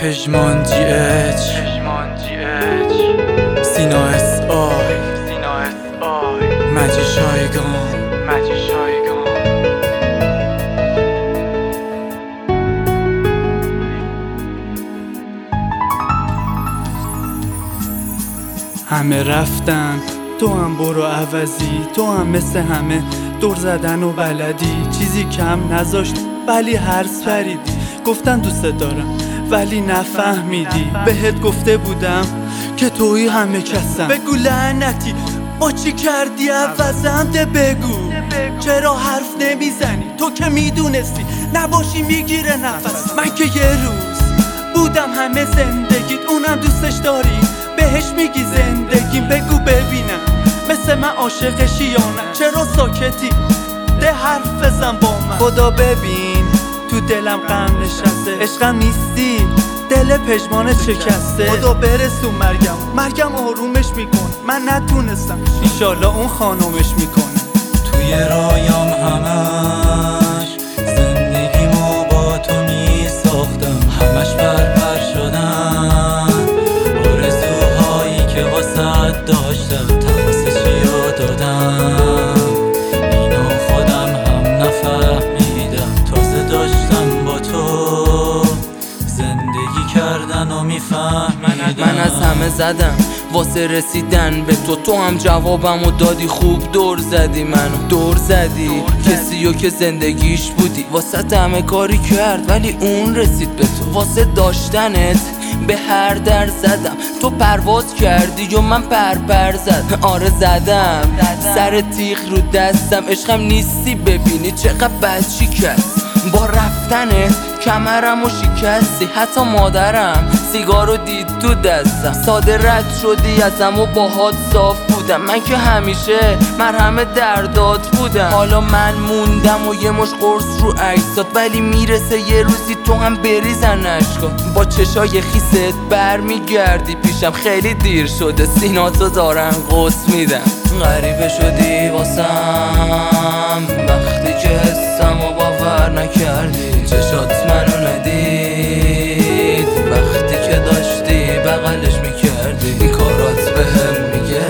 پژمان جی اچ سینا اس آی مجی شایگان همه رفتن تو هم برو عوضی، تو هم مثل همه دور زدن و بلدی، چیزی کم نذاشت ولی هرس پریدی. گفتن دوست دارم ولی نفهمیدی، بهت گفته بودم که توی همه کسم. بگو لعنتی با چی کردی عوضم، ده بگو چرا حرف نمیزنی؟ تو که میدونستی نباشی میگیره نفس. من که یه روز بودم همه زندگیت، اونم دوستش داری بهش میگی زندگیم. بگو ببینم مثل من عاشقشی یا نه؟ چرا ساکتی؟ ده حرف بزن با من. خدا ببین تو دلم غم نشسته، عشقم نیستی دل پژمانت شکسته. خدا برسون مرگم آرومش میکن، من نتونستم انشالله اون خانومش میکنه. توی رایم همش زندگیمو با تو میساختم، همش برپر شدن آرزوهایی که واسه داشتم، تماس چیا دادم اینو خودم هم نفهمیدم. تازه داشتم با تو زندگی کردن و میفهمیدم. من از همه زدم واسه رسیدن به تو هم جوابمو دادی. خوب دور زدی منو، دور زدی کسیو که زندگیش بودی، واسه همه کاری کرد ولی اون رسید به تو. واسه داشتنت به هر در زدم، تو پرواز کردی و من پر زدم. آره زدم سر تیغ رو دستم، عشقم نیستی ببینی چقدر بد شکست. با رفتنت کمرم و شکستی، حتی مادرم سیگارو دید تو دستم. ساده رد شدی ازم و باهات صاف بودم، من که همیشه مرهم دردات بودم. حالا من موندم و یه مش قرص رو عکسات، ولی میرسه یه روزی تو هم بریزن اشکات. با چشای خیست برمیگردی پیشم، خیلی دیر شده سیناتو دارن قص میدم. غریبه شدی واسم وقتی که حسم و باور نکردی، چشات منو ندید وقتی که داشتی بغلش میکردی. کارات بهم میگه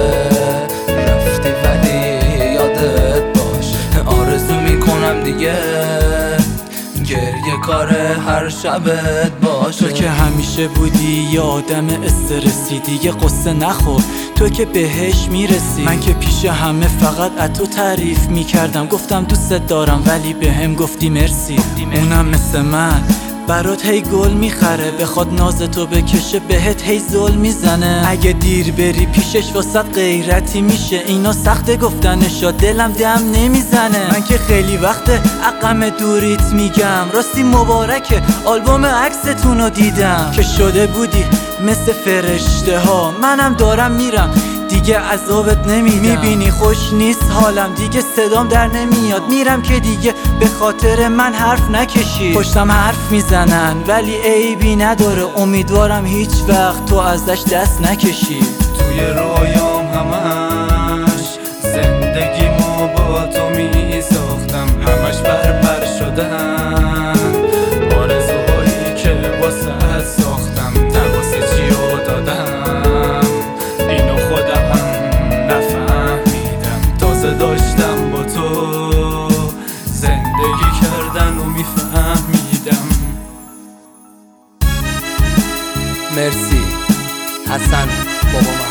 رفتی ولی یادت باشه، آرزو میکنم دیگه گریه کار هر شبت باشه. تو که همیشه بودی یه آدم استرسی، دیگه قصه نخور تو که بهش میرسی. من که پیش همه فقط از تو تعریف میکردم، گفتم دوست دارم ولی بهم گفتی مرسی. اونم مثل من برات هی گل میخره، بخواد ناز تو بکشه بهت هی زل میزنه. اگه دیر بری پیشش واسط غیرتی میشه، اینا سخته گفتنشا دلم دم نمیزنه. من که خیلی وقت عقم دوریت میگم، راستی مبارکه آلبوم عکستونو دیدم که شده بودی مثل فرشته ها. منم دارم میرم دیگه عذابت نمیدم، میبینی خوش نیست حالم دیگه صدام در نمیاد. میرم که دیگه به خاطر من حرف نکشی. پشتم حرف میزنن ولی عیبی نداره، امیدوارم هیچ وقت تو ازش دست نکشی. توی رویام همش زندگیمو با تو میساختم، همش برپر شدن آرزوهایی که واسه ساختم، تماس چیا دادم اینو خودم هم نفهمیدم. تازه داشتم با تو زندگی کردن و میفهمیدم. مرسی حسن بابا من.